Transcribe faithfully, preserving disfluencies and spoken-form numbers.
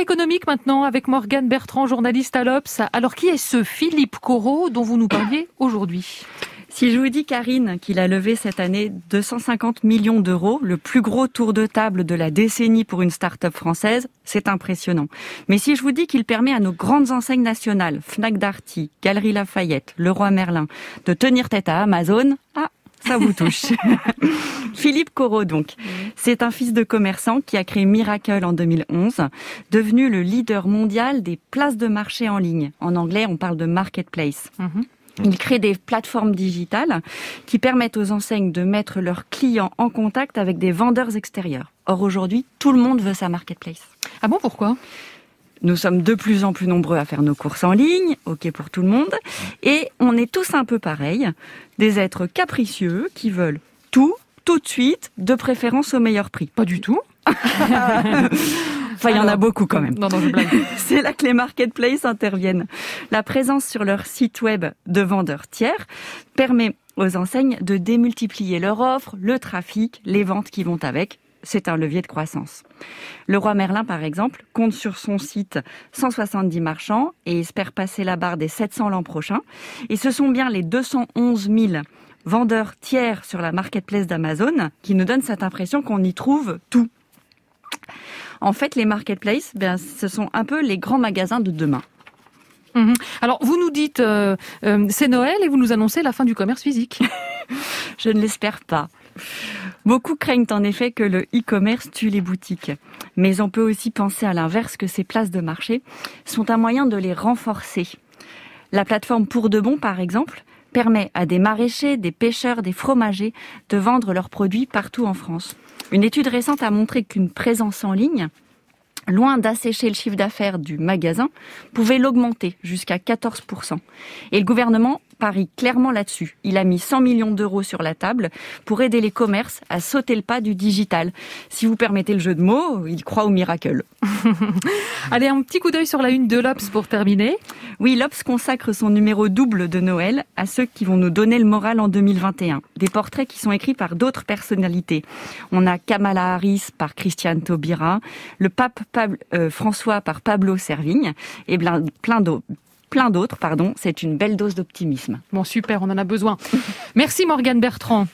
économique maintenant avec Morgane Bertrand, journaliste à l'Obs. Alors qui est ce Philippe Corot dont vous nous parliez aujourd'hui ? Si je vous dis, Karine, qu'il a levé cette année deux cent cinquante millions d'euros, le plus gros tour de table de la décennie pour une start-up française, c'est impressionnant. Mais si je vous dis qu'il permet à nos grandes enseignes nationales, Fnac Darty, Galeries Lafayette, Leroy Merlin, de tenir tête à Amazon, ah, ça vous touche. Philippe Corot, donc. C'est un fils de commerçant qui a créé Miracle en deux mille onze, devenu le leader mondial des places de marché en ligne. En anglais, on parle de marketplace. Mm-hmm. Il crée des plateformes digitales qui permettent aux enseignes de mettre leurs clients en contact avec des vendeurs extérieurs. Or, aujourd'hui, tout le monde veut sa marketplace. Ah bon, pourquoi ? Nous sommes de plus en plus nombreux à faire nos courses en ligne, ok pour tout le monde, et on est tous un peu pareils, des êtres capricieux qui veulent tout, tout de suite, de préférence au meilleur prix. Pas du tout. Enfin, il y en a beaucoup quand même. Non, non, je blague. C'est là que les marketplaces interviennent. La présence sur leur site web de vendeurs tiers permet aux enseignes de démultiplier leur offre, le trafic, les ventes qui vont avec. C'est un levier de croissance. Leroy Merlin, par exemple, compte sur son site cent soixante-dix marchands et espère passer la barre des sept cents l'an prochain. Et ce sont bien les deux cent onze mille vendeurs tiers sur la marketplace d'Amazon qui nous donnent cette impression qu'on y trouve tout. En fait, les marketplaces, ben, ce sont un peu les grands magasins de demain. Mmh. Alors, vous nous dites, euh, euh, c'est Noël et vous nous annoncez la fin du commerce physique. Je ne l'espère pas. Beaucoup craignent en effet que le e-commerce tue les boutiques. Mais on peut aussi penser à l'inverse, que ces places de marché sont un moyen de les renforcer. La plateforme Pour de Bon, par exemple, permet à des maraîchers, des pêcheurs, des fromagers de vendre leurs produits partout en France. Une étude récente a montré qu'une présence en ligne, loin d'assécher le chiffre d'affaires du magasin, pouvait l'augmenter jusqu'à quatorze pour cent. Et le gouvernement parie clairement là-dessus. Il a mis cent millions d'euros sur la table pour aider les commerces à sauter le pas du digital. Si vous permettez le jeu de mots, il croit au miracle. Allez, un petit coup d'œil sur la une de l'Obs pour terminer. Oui, l'Obs consacre son numéro double de Noël à ceux qui vont nous donner le moral en deux mille vingt et un. Des portraits qui sont écrits par d'autres personnalités. On a Kamala Harris par Christiane Taubira, le pape Pab- euh, François par Pablo Servigne et plein, plein d'autres. Plein d'autres, pardon. C'est une belle dose d'optimisme. Bon, super, on en a besoin. Merci Morgane Bertrand.